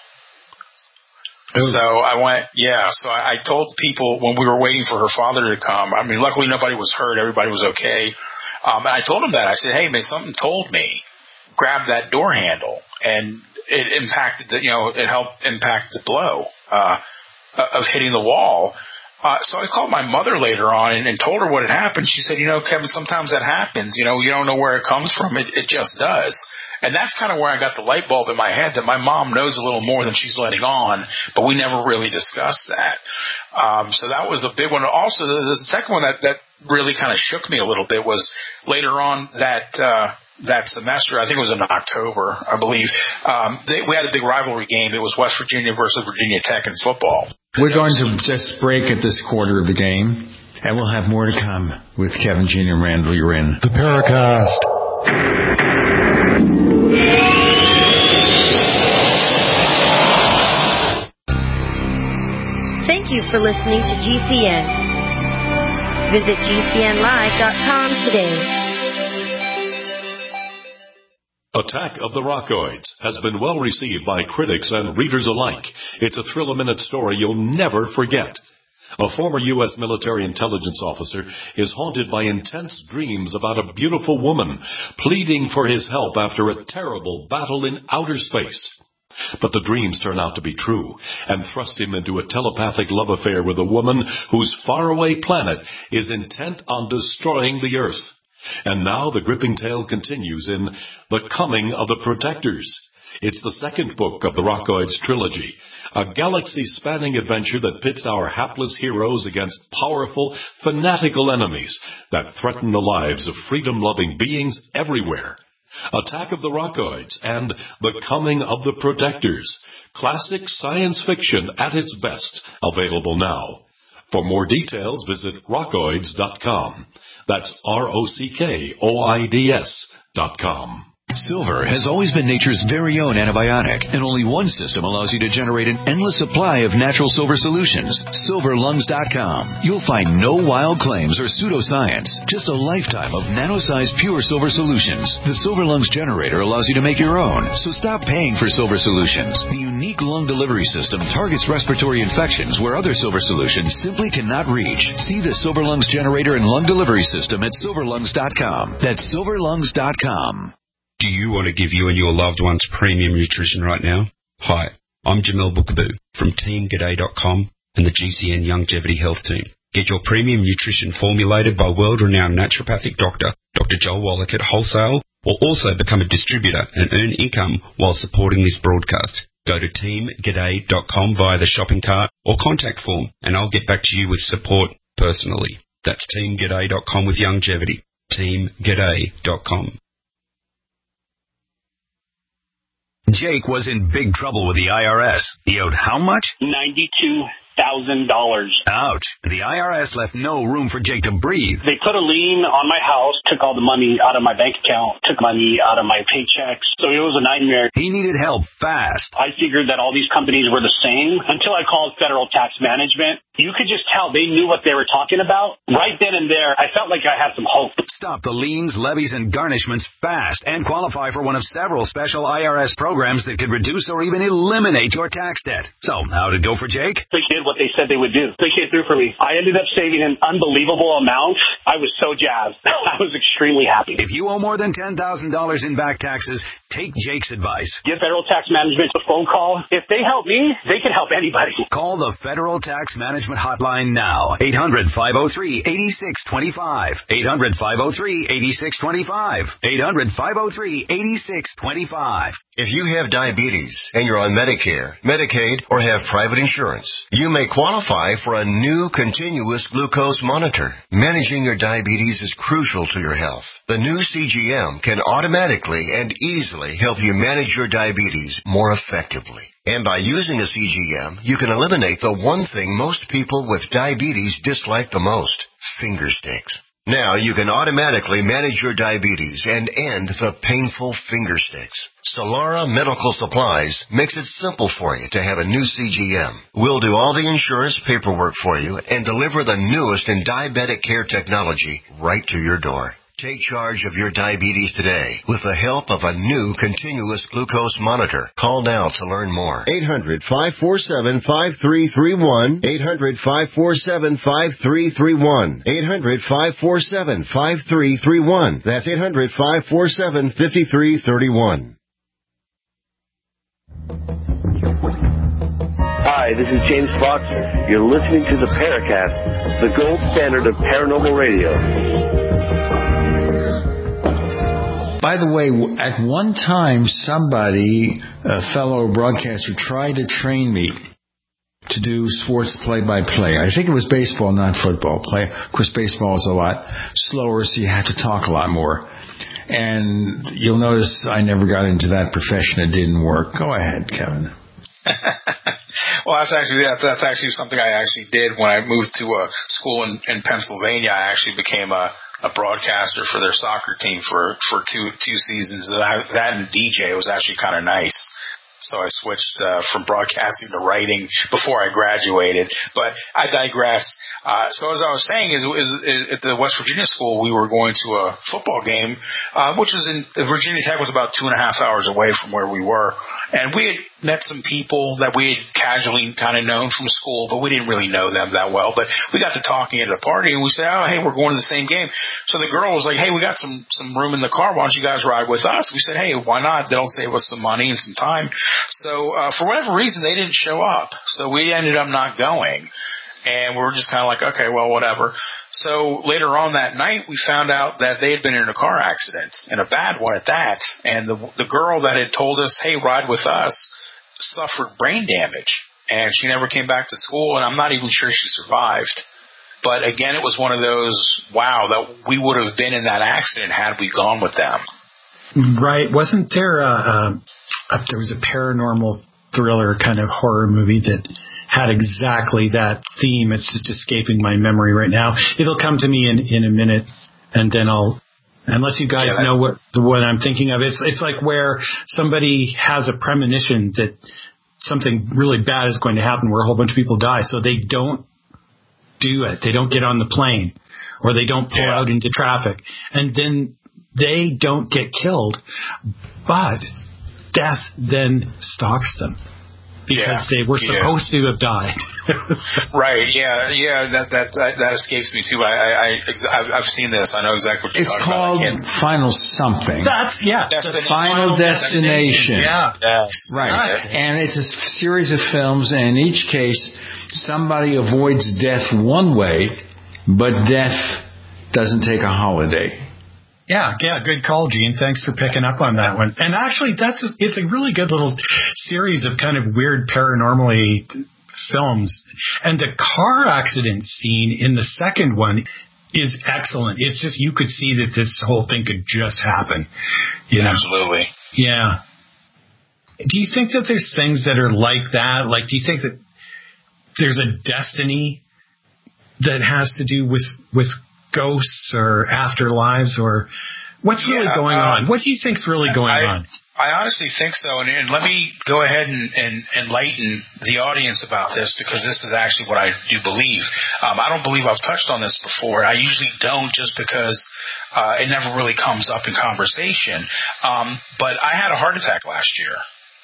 Ooh. So I went, yeah, so I, I told people when we were waiting for her father to come, I mean, luckily nobody was hurt, everybody was okay, um, and I told him that. I said, hey, man, something told me, grab that door handle, and it impacted, the, you know, it helped impact the blow uh, of hitting the wall. Uh, so I called my mother later on and, and told her what had happened. She said, you know, Kevin, sometimes that happens. You know, you don't know where it comes from. It, it just does. And that's kind of where I got the light bulb in my head that my mom knows a little more than she's letting on, but we never really discussed that. Um, so that was a big one. Also, the, the second one that, that really kind of shook me a little bit was later on that uh, that semester. I think it was in October, I believe. Um, they, we had a big rivalry game. It was West Virginia versus Virginia Tech in football. We're going to just break at this quarter of the game, and we'll have more to come with Kevin, Gene, and Randall. You're in the Paracast. Thank you for listening to G C N. Visit G C N live dot com today. Attack of the Rockoids has been well received by critics and readers alike. It's a thrill-a-minute story you'll never forget. A former U S military intelligence officer is haunted by intense dreams about a beautiful woman pleading for his help after a terrible battle in outer space. But the dreams turn out to be true and thrust him into a telepathic love affair with a woman whose faraway planet is intent on destroying the Earth. And now the gripping tale continues in The Coming of the Protectors. It's the second book of the Rockoids trilogy, a galaxy-spanning adventure that pits our hapless heroes against powerful, fanatical enemies that threaten the lives of freedom-loving beings everywhere. Attack of the Rockoids and The Coming of the Protectors. Classic science fiction at its best, available now. For more details, visit rockoids dot com. That's R O C K O I D S dot com. Silver has always been nature's very own antibiotic, and only one system allows you to generate an endless supply of natural silver solutions. silver lungs dot com. You'll find no wild claims or pseudoscience, just a lifetime of nano-sized pure silver solutions. The Silver Lungs generator allows you to make your own, so stop paying for silver solutions. The unique lung delivery system targets respiratory infections where other silver solutions simply cannot reach. See the Silver Lungs generator and lung delivery system at silver lungs dot com. That's silver lungs dot com. Do you want to give you and your loved ones premium nutrition right now? Hi, I'm Jamel Bookaboo from team g'day dot com and the G C N Longevity Health Team. Get your premium nutrition formulated by world-renowned naturopathic doctor, Doctor Joel Wallach at wholesale, or also become a distributor and earn income while supporting this broadcast. Go to team g'day dot com via the shopping cart or contact form, and I'll get back to you with support personally. That's team g'day dot com with longevity. team g'day dot com. Jake was in big trouble with the I R S. He owed how much? ninety-two thousand dollars. Ouch. The I R S left no room for Jake to breathe. They put a lien on my house, took all the money out of my bank account, took money out of my paychecks. So it was a nightmare. He needed help fast. I figured that all these companies were the same until I called Federal Tax Management. You could just tell they knew what they were talking about. Right then and there, I felt like I had some hope. Stop the liens, levies, and garnishments fast and qualify for one of several special I R S programs that could reduce or even eliminate your tax debt. So, how did it go for Jake? They did what they said they would do. They came through for me. I ended up saving an unbelievable amount. I was so jazzed. I was extremely happy. If you owe more than ten thousand dollars in back taxes, take Jake's advice. Give Federal Tax Management a phone call. If they help me, they can help anybody. Call the Federal Tax Management Hotline now. eight hundred, five oh three, eight six two five. eight hundred, five oh three, eight six two five. eight hundred, five oh three, eight six two five. If you have diabetes and you're on Medicare, Medicaid, or have private insurance, you may qualify for a new continuous glucose monitor. Managing your diabetes is crucial to your health. The new C G M can automatically and easily help you manage your diabetes more effectively. And by using a C G M, you can eliminate the one thing most people with diabetes dislike the most, finger sticks. Now you can automatically manage your diabetes and end the painful finger sticks. Solara Medical Supplies makes it simple for you to have a new C G M. We'll do all the insurance paperwork for you and deliver the newest in diabetic care technology right to your door. Take charge of your diabetes today with the help of a new continuous glucose monitor. Call now to learn more. eight hundred, five four seven, five three three one. eight hundred, five four seven, five three three one. eight hundred, five four seven, five three three one. That's eight hundred, five four seven, five three three one. Hi, this is James Fox. You're listening to the Paracast, the gold standard of paranormal radio. By the way, at one time, somebody, a fellow broadcaster, tried to train me to do sports play-by-play. I think it was baseball, not football play. Of course, baseball is a lot slower, so you have to talk a lot more. And you'll notice I never got into that profession. It didn't work. Go ahead, Kevin. Well, that's actually that's, that's actually something I actually did when I moved to a school in, in Pennsylvania. I actually became a a broadcaster for their soccer team for, for two two seasons. And I, that and D J was actually kind of nice. So I switched uh, from broadcasting to writing before I graduated. But I digress. Uh, so as I was saying, is, is, is at the West Virginia school, we were going to a football game, uh, which was in Virginia Tech was about two and a half hours away from where we were. And we had met some people that we had casually kind of known from school, but we didn't really know them that well. But we got to talking at a party, and we said, oh, hey, we're going to the same game. So the girl was like, hey, we got some, some room in the car. Why don't you guys ride with us? We said, hey, why not? They'll save us some money and some time. So uh, for whatever reason, they didn't show up. So we ended up not going. And we were just kind of like, okay, well, whatever. So later on that night, we found out that they had been in a car accident, and a bad one at that. And the the girl that had told us, hey, ride with us, suffered brain damage. And she never came back to school, and I'm not even sure she survived. But again, it was one of those, wow, that we would have been in that accident had we gone with them. Right. Wasn't there a, a, a there was a paranormal thriller kind of horror movie that had exactly that theme? It's just escaping my memory right now. It'll come to me in, in a minute, and then I'll, unless you guys yeah, know what what I'm thinking of. It's it's like where somebody has a premonition that something really bad is going to happen, where a whole bunch of people die, so they don't do it. They don't get on the plane, or they don't pull yeah. out into traffic, and then they don't get killed, but death then stalks them. Because yeah, they were supposed yeah. to have died. Right, yeah, yeah, that, that that that escapes me too. I, I, I've seen this. I know exactly what you're it's talking about. It's called Final Something. That's, yeah. Destination. Final, Final Destination. Destination. Yeah. Yes. Right. right. And it's a series of films, and in each case, somebody avoids death one way, but death doesn't take a holiday. Yeah, yeah, good call, Gene. Thanks for picking up on that one. And actually, that's a, it's a really good little series of kind of weird paranormally films. And the car accident scene in the second one is excellent. It's just, you could see that this whole thing could just happen. You know? Absolutely. Yeah. Do you think that there's things that are like that? Like, do you think that there's a destiny that has to do with with ghosts or afterlives, or what's really yeah, going um, on? What do you think's really going I, on? I honestly think so, and, and let me go ahead and, and enlighten the audience about this, because this is actually what I do believe. Um, I don't believe I've touched on this before. I usually don't, just because uh, it never really comes up in conversation. Um, but I had a heart attack last year.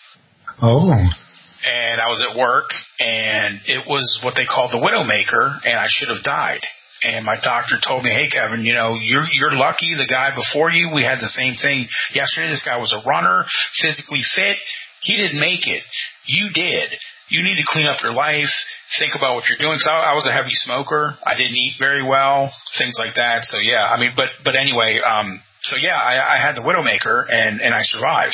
Oh. And I was at work, and it was what they call the widowmaker, and I should have died. And my doctor told me, hey, Kevin, you know, you're you're lucky. The guy before you, we had the same thing yesterday. This guy was a runner, physically fit. He didn't make it. You did. You need to clean up your life, think about what you're doing. So I, I was a heavy smoker. I didn't eat very well, things like that. So, yeah, I mean, but but anyway, um, so, yeah, I, I had the widowmaker, and, and I survived.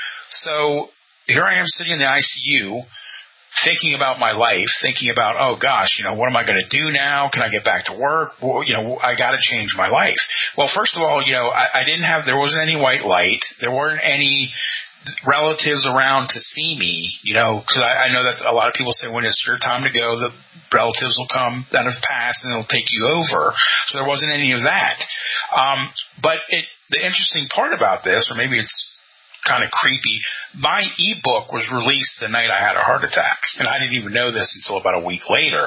So here I am sitting in the I C U, thinking about my life, thinking about, oh, gosh, you know, what am I going to do now? Can I get back to work? Well, you know, I got to change my life. Well, first of all, you know, I, I didn't have, there wasn't any white light. There weren't any relatives around to see me, you know, because I, I know that a lot of people say when it's your time to go, the relatives will come that have passed and they'll take you over. So there wasn't any of that. Um, but it, the interesting part about this, or maybe it's kind of creepy, my ebook was released the night I had a heart attack, and I didn't even know this until about a week later.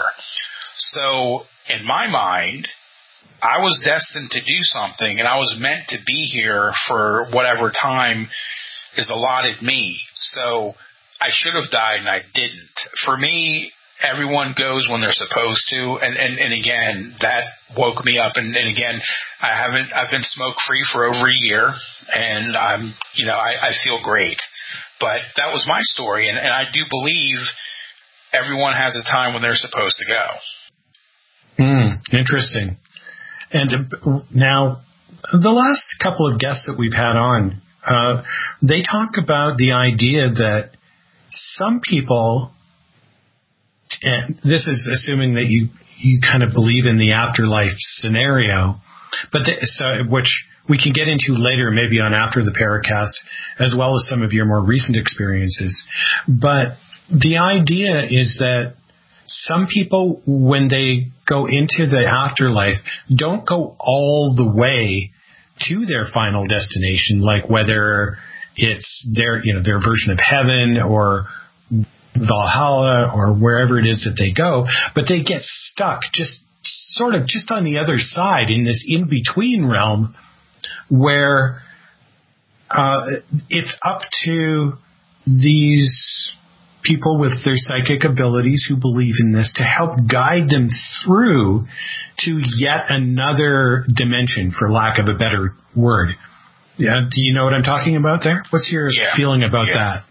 So in my mind, I was destined to do something, and I was meant to be here for whatever time is allotted me. So I should have died, and I didn't. For me, everyone goes when they're supposed to, and, and, and again, that woke me up. And, and again, I haven't. I've been smoke free for over a year, and I'm, you know, I, I feel great. But that was my story, and, and I do believe everyone has a time when they're supposed to go. Hmm. Interesting. And uh, now, the last couple of guests that we've had on, uh, they talk about the idea that some people, and this is assuming that you, you kind of believe in the afterlife scenario, but the, so, which we can get into later, maybe on After the Paracast, as well as some of your more recent experiences. But the idea is that some people, when they go into the afterlife, don't go all the way to their final destination, like whether it's their, you know, their version of heaven or Valhalla or wherever it is that they go, but they get stuck just sort of just on the other side in this in-between realm where uh, it's up to these people with their psychic abilities who believe in this to help guide them through to yet another dimension, for lack of a better word. Yeah, do you know what I'm talking about there? What's your yeah. feeling about yeah. that?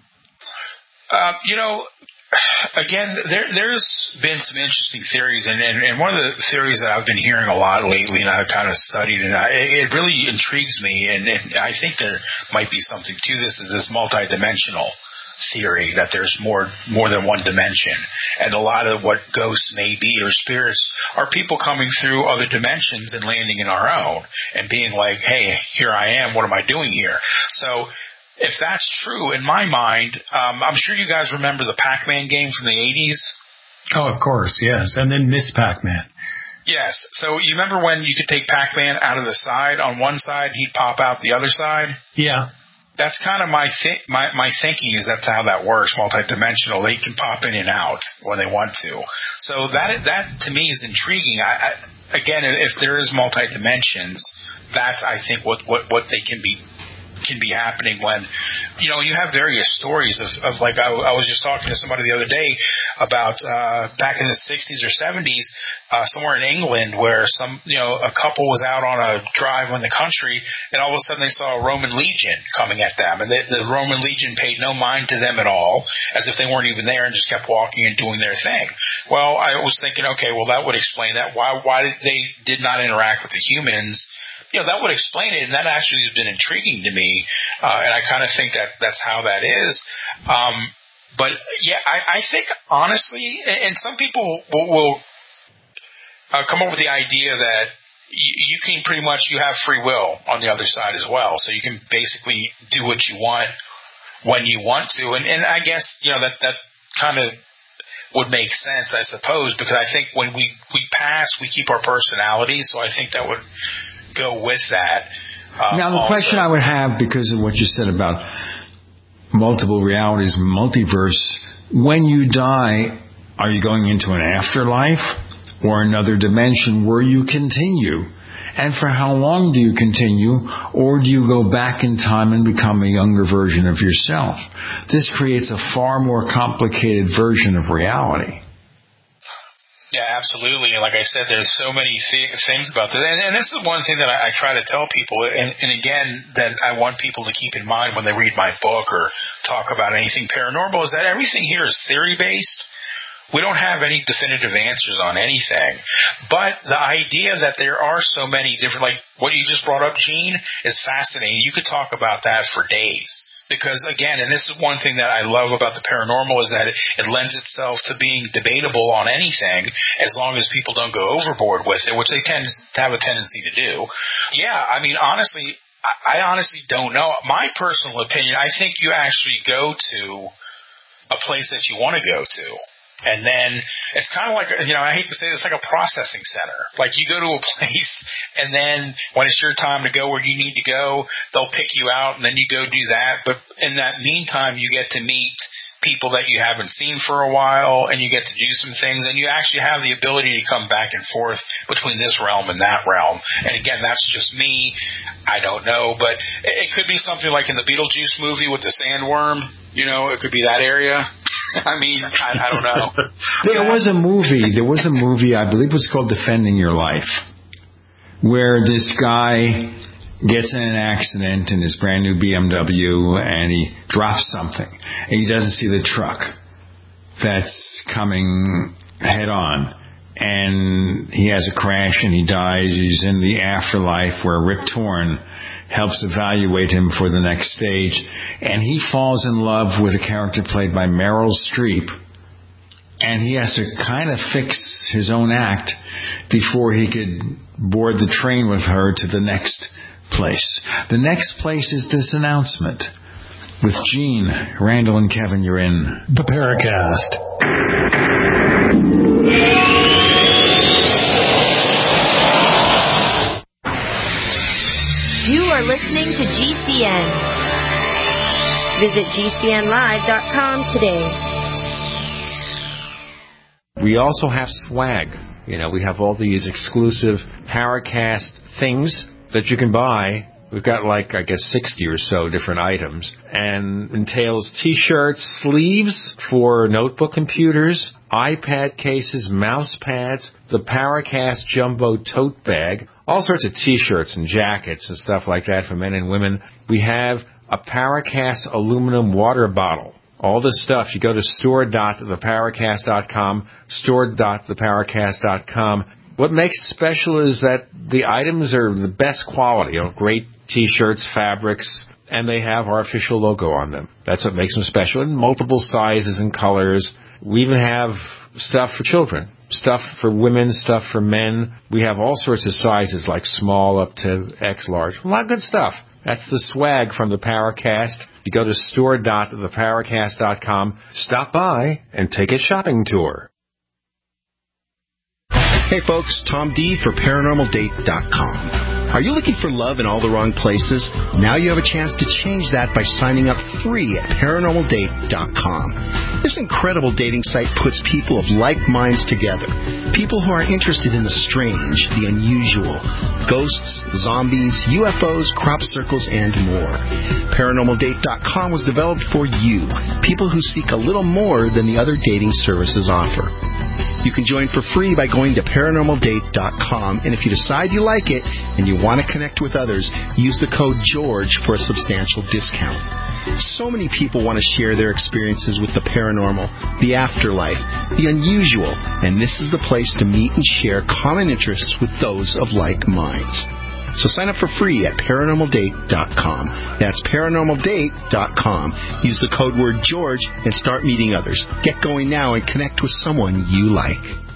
Uh, you know, again, there, there's been some interesting theories, and, and, and one of the theories that I've been hearing a lot lately, and I've kind of studied, and I, it really intrigues me, and, and I think there might be something to this, is this multidimensional theory, that there's more more than one dimension, and a lot of what ghosts may be, or spirits, are people coming through other dimensions and landing in our own and being like, hey, here I am, what am I doing here? So if that's true, in my mind, um, I'm sure you guys remember the Pac-Man game from the eighties. Oh, of course, yes. And then Miss Pac-Man. Yes. So you remember when you could take Pac-Man out of the side on one side, he'd pop out the other side? Yeah. That's kind of my, th- my my thinking, is that's how that works, multidimensional. They can pop in and out when they want to. So that that to me is intriguing. I, I, again, if there is multi-dimensions, that's, I think, what, what, what they can be can be happening when, you know, you have various stories of, of like, I, I was just talking to somebody the other day about uh, back in the sixties or seventies, uh, somewhere in England, where some, you know, a couple was out on a drive in the country, and all of a sudden they saw a Roman legion coming at them, and the, the Roman legion paid no mind to them at all, as if they weren't even there, and just kept walking and doing their thing. Well, I was thinking, okay, well, that would explain that. Why, why did they did not interact with the humans? You know, that would explain it, and that actually has been intriguing to me, uh, and I kind of think that that's how that is. Um, but, yeah, I, I think, honestly, and, and some people will, will uh, come up with the idea that you, you can pretty much, you have free will on the other side as well, so you can basically do what you want when you want to, and, and I guess, you know, that, that kind of would make sense, I suppose, because I think when we, we pass, we keep our personalities, so I think that would go with that. Um, now, the also. question I would have, because of what you said about multiple realities, multiverse, when you die, are you going into an afterlife or another dimension where you continue? And for how long do you continue, or do you go back in time and become a younger version of yourself? This creates a far more complicated version of reality. Yeah, absolutely. And like I said, there's so many th- things about this. And, and this is one thing that I, I try to tell people, and, and again, that I want people to keep in mind when they read my book or talk about anything paranormal, is that everything here is theory-based. We don't have any definitive answers on anything. But the idea that there are so many different, like what you just brought up, Gene, is fascinating. You could talk about that for days. Because, again, and this is one thing that I love about the paranormal, is that it, it lends itself to being debatable on anything as long as people don't go overboard with it, which they tend to have a tendency to do. Yeah, I mean, honestly, I, I honestly don't know. My personal opinion, I think you actually go to a place that you want to go to. And then it's kind of like, you know, I hate to say it, it's like a processing center. Like you go to a place, and then when it's your time to go where you need to go, they'll pick you out, and then you go do that. But in that meantime, you get to meet people that you haven't seen for a while, and you get to do some things, and you actually have the ability to come back and forth between this realm and that realm. And again, that's just me. I don't know, but it could be something like in the Beetlejuice movie with the sandworm. You know, it could be that area. I mean, I, I don't know. There was a movie, there was a movie, I believe it was called Defending Your Life, where this guy gets in an accident in his brand new B M W, and he drops something, and he doesn't see the truck that's coming head on, and he has a crash and he dies. He's in the afterlife where Rip Torn helps evaluate him for the next stage, and he falls in love with a character played by Meryl Streep, and he has to kind of fix his own act before he could board the train with her to the next place. The next place is this announcement. With Gene, Randall, and Kevin, you're in the Paracast. You are listening to G C N. Visit G C N live dot com today. We also have swag. You know, we have all these exclusive Paracast things that you can buy. We've got like, I guess, sixty or so different items, and entails T-shirts, sleeves for notebook computers, iPad cases, mouse pads, the Paracast Jumbo Tote Bag, all sorts of T-shirts and jackets and stuff like that for men and women. We have a Paracast aluminum water bottle. All this stuff, you go to store dot the paracast dot com, store dot the paracast dot com. What makes it special is that the items are the best quality, you know, great T-shirts, fabrics, and they have our official logo on them. That's what makes them special, in multiple sizes and colors. We even have stuff for children, stuff for women, stuff for men. We have all sorts of sizes, like small up to X large. A lot of good stuff. That's the swag from the Paracast. You go to store dot the paracast dot com, stop by, and take a shopping tour. Hey folks, Tom D for paranormal date dot com. Are you looking for love in all the wrong places? Now you have a chance to change that by signing up free at paranormal date dot com. This incredible dating site puts people of like minds together. People who are interested in the strange, the unusual, ghosts, zombies, U F Os, crop circles, and more. paranormal date dot com was developed for you, people who seek a little more than the other dating services offer. You can join for free by going to paranormal date dot com, and if you decide you like it and you want to connect with others, use the code GEORGE for a substantial discount. So many people want to share their experiences with the paranormal, the afterlife, the unusual, and this is the place to meet and share common interests with those of like minds. So sign up for free at paranormal date dot com. That's paranormal date dot com. Use the code word GEORGE and start meeting others. Get going now and connect with someone you like.